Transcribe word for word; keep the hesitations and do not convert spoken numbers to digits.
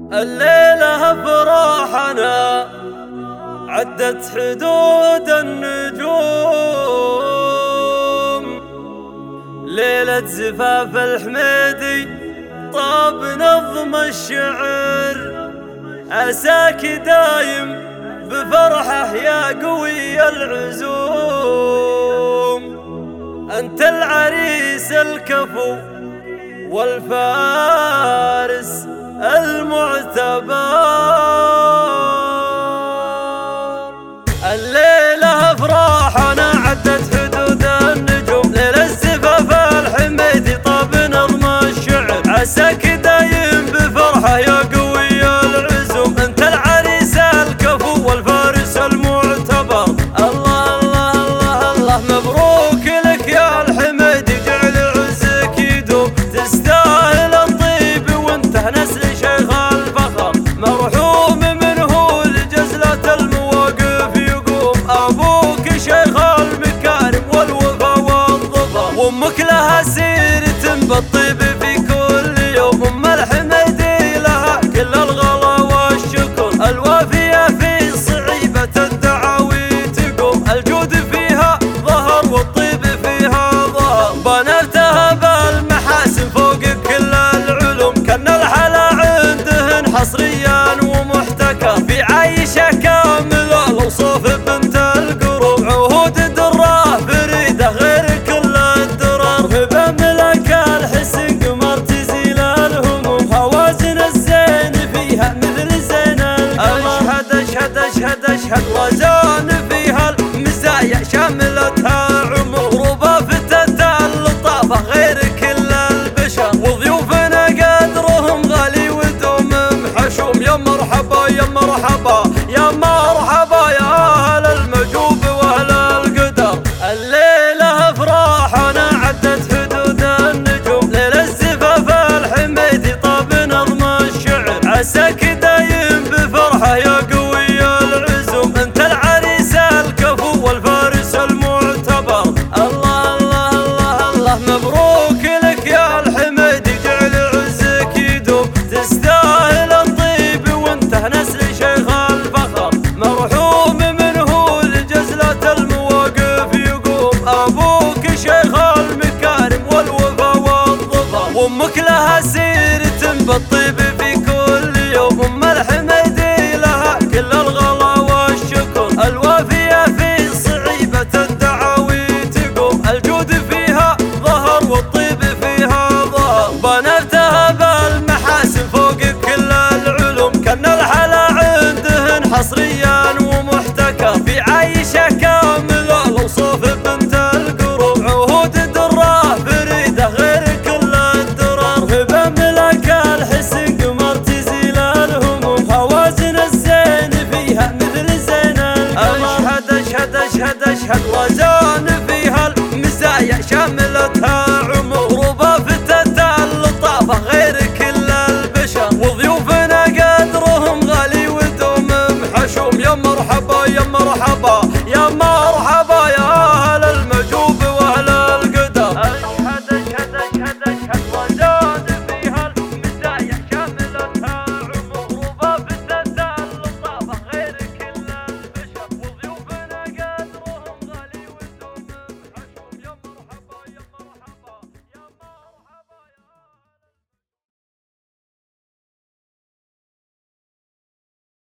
الليلة افراحنا عدت حدود النجوم، ليلة زفاف الحميدي طاب نظم الشعر، عساك دايم بفرحه يا قوي العزوم. أنت العريس الكفو والفارس المعتبر، الليلة افراحنا عدت حدود النجوم، ليلة زفاف الحميدي طاب نظم الشعر، عساك دايم بفرحه يا قوي العزوم. انت العريس الكفو والفارس المعتبر، الله الله الله الله مبروك لك يا الحميدي، جعل عزك يدوم، تستاهل الطيب وانت نسل شيخ الفخر، مرحوم منه لجزلة المواقف يقوم. ابوك شيخ المكارم والوفا والظفر، وامك لها سيرة بالطيب في كل يوم، ام الحميدي لها كل الغلا والشكر، الوافية في صعيبة الدعاوي تقوم، الجود فيها ظهر والطيب فيها ظهر، بناتها بالمحاسن فوق كل العلوم، كان الحلا عندهن حصريا ومحتكر، في عايشة كاملة الأوصاف بنت القروب، عهود دراه فريدة غير كل الدرر، بملك الحسن قمر تزيل الهموم، هوازن الزين فيها مثل زين القمر، اشهد اشهد اشهد اشهد وزان فيها المزايا شاملتها عمر، ربافتة اللطافة غير كل البشر، وضيوفنا قدرهم غالي ودوم محشوم، يا مرحبا يا مرحبا يا مرحبا يا اهل المجوب واهل القدر. الليلة افراحنا عدت حدود النجوم، ليلة زفاف الحميدي طاب نظم الشعر، عساك دايم بفرحه يا قوي العزوم. انت العريس الكفو والفارس المعتبر، الله الله الله الله مبروك لك يا الحميدي، جعل عزك يدوم، تستاهل الطيب وانت نسل شيخ الفخر، مرحوم منه لجزلة المواقف يقوم. ابوك شيخ المكارم والوفا والظفر، وامك لها سيرة بالطيب في كل يوم، ام الحميدي لها كل الغلا والشكر، الوافية في صعيبة الدعاوي تقوم، الجود فيها ظهر والطيب فيها ظهر، بناتها بالمحاسن فوق كل العلوم، كان الحلا عندهن حصريا ومحتكر، في عايشة كاملة الأوصاف بنت القروب، عهود دراه فريدة غير كل الدرر، بملك الحسن قمر تزيل الهموم، هوازن الزين فيها مثل زين القمر، اشهد اشهد اشهد اشهد وزان فيها المزايا شاملتها عمر،